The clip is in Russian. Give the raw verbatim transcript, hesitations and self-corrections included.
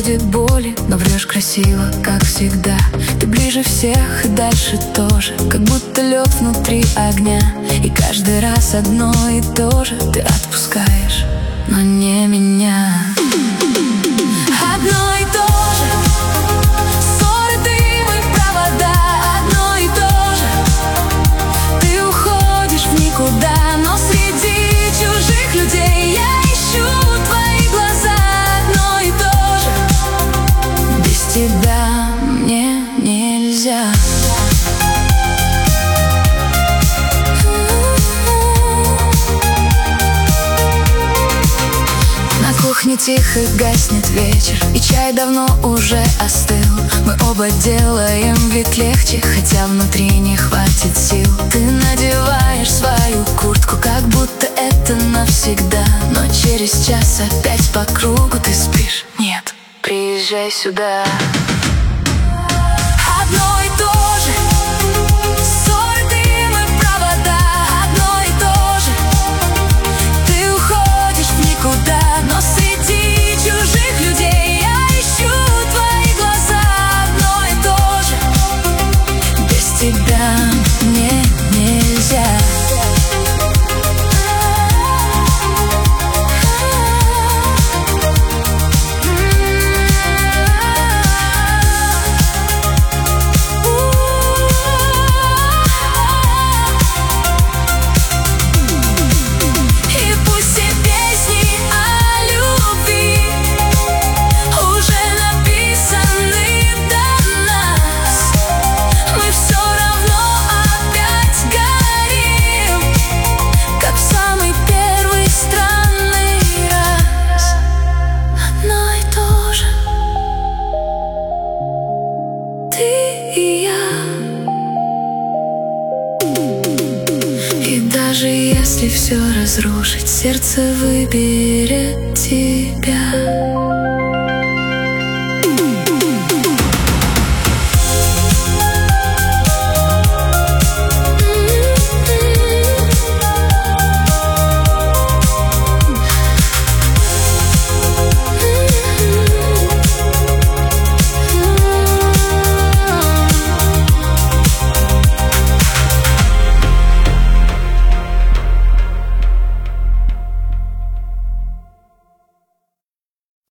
будет боли, но врешь красиво, как всегда. Ты ближе всех и дальше тоже, как будто лед внутри огня. И каждый раз одно и то же ты отпускаешь, но не меня. Одно и то же, ссоры, дым и провода. Одно и то же, ты уходишь в никуда, но среди чужих людей я ищу твои глаза. Одно и то же, без тебя мне нельзя. На кухне тихо гаснет вечер, и чай давно уже остыл. Мы оба делаем вид легче, хотя внутри не хватит сил. Ты надеваешь свою куртку, как будто это навсегда, но через час опять по кругу ты спишь. Нет, приезжай сюда. Одно и то же, ссоры, дым и провода. Одно и то же, ты уходишь в никуда, но среди чужих людей я ищу твои глаза. Одно и то же, без тебя мне нельзя. И даже если все разрушить, сердце выберет тебя.